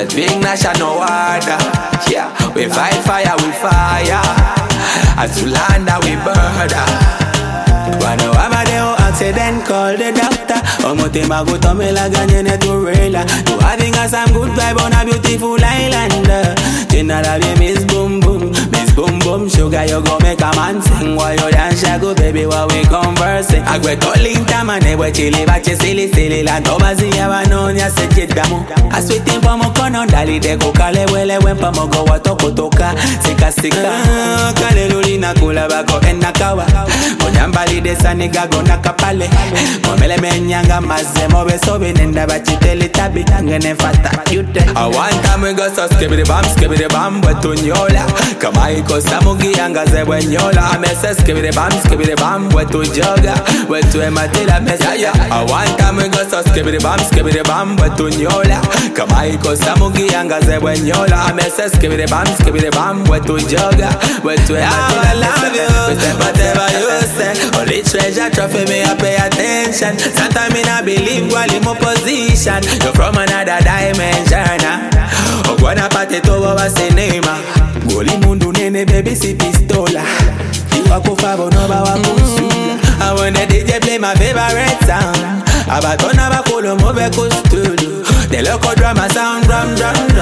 Just big national water. Yeah, we fight fire with fire. As to land that we murder. When I'm there, accident, call the doctor. Omotima go to me like a to rela. You having us some good vibe on a beautiful island. General Miss Boom Boom, Miss Boom Boom. Sugar, you go make a man sing while you dance. Go baby while we conversing. I go calling time and we chilly, but you silly. La Tobazi, I know ya said it damo. I sweet in Pomo Conon, Dali de Cocale, when Pamogo, Toka, Sika, Kalelina, Kulabako, and Nakawa. Onyambali de Saniga, Gonakapale. Momele Menyanga, Mazemo, Sobin, and Dabachiteli Tabi, and Fata. You take. I want time we go so skibby the bam, but to Nyola. Kamaiko Samugi, and Gazewenyola. I'm a skibby the bam, but to Joga, but to Ematila Messiah. I want time we go so skibby the bam, but to Nyola. Kamaiko Samugi, and Gazewenyola. I'm a skibby the bam, but to Joga, but to Ematila Messiah. Whatever you say, only treasure trophy me, I pay attention. Sometimes me not believe while in my position. You're from another dimension. Ogwana pate to baba sinema. Goli mundu nene baby si pistola. Iwako fabo no bawa kusula. I wanna DJ play my favorite sound. Abatona bakolo move kustulu. The local drama sound drum.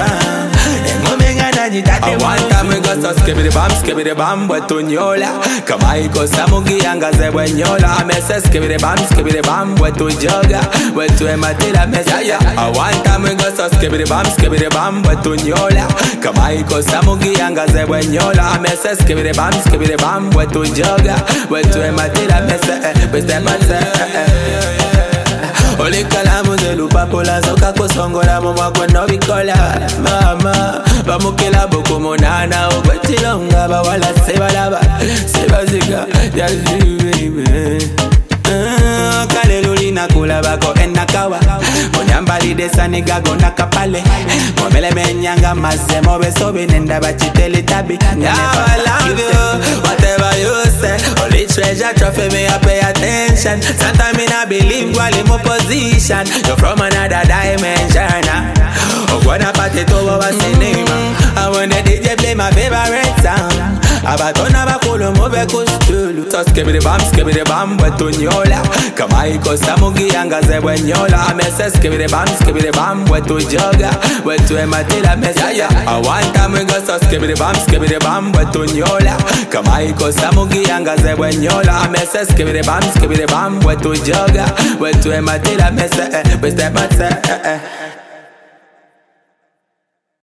I want time we go so skibby the bam, but to Nyola. Kamaiko Samugi and Gazewenyola. I'm a skibby the bam, but to Joga, but to Ematila Messiah. I want time we go so skibby the bam, but to Nyola. Kamaiko Samugi and Gazewenyola. I'm a skibby the bam, but to Joga, but to Ematila Messiah. But step Oli kalamu zelu papola soka kosongola mama kwenda bikola mama bamukela boko monana ogwetilonga bawala sebazika just you baby kaleluli nakula bako enakawa onyambali de saniga gona kapale momele menyanga masemo besobe nenda bachiteli tabi I love you whatever you say only treasure trophy me I pay attention sometimes me not believe while in my position you're from another dimension ogwana pate to baba sinema I wanna DJ play my favorite sound abatona bakolo move kustulu so skibby the bam but to Nyola Kamaiko Samugi and Gazewenyola I'm a skibby the bam but to Joga but to Ematila Messiah I want time we go so skibby the bam but to Nyola Kamaiko Samugi and Gazewenyola I'm a skibby the bam but to Joga but to Ematila Messiah but step